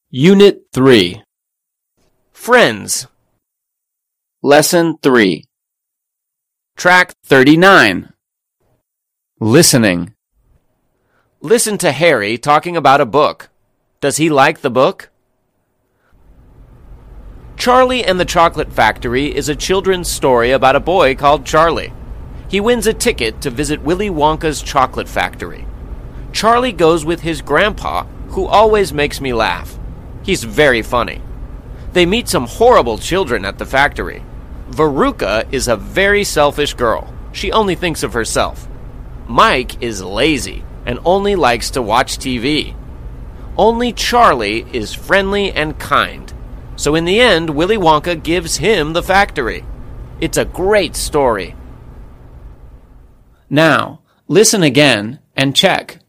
Unit 3. Friends. Lesson 3. Track 39. Listening. Listen to Harry talking about a book. Does he like the book? Charlie and the Chocolate Factory is a children's story about a boy called Charlie. He wins a ticket to visit Willy Wonka's chocolate factory. Charlie goes with his grandpa, who always makes me laugh. He's very funny. They meet some horrible children at the factory. Veruca is a very selfish girl. She only thinks of herself. Mike is lazy and only likes to watch TV. Only Charlie is friendly and kind. So in the end, Willy Wonka gives him the factory. It's a great story. Now, listen again and check.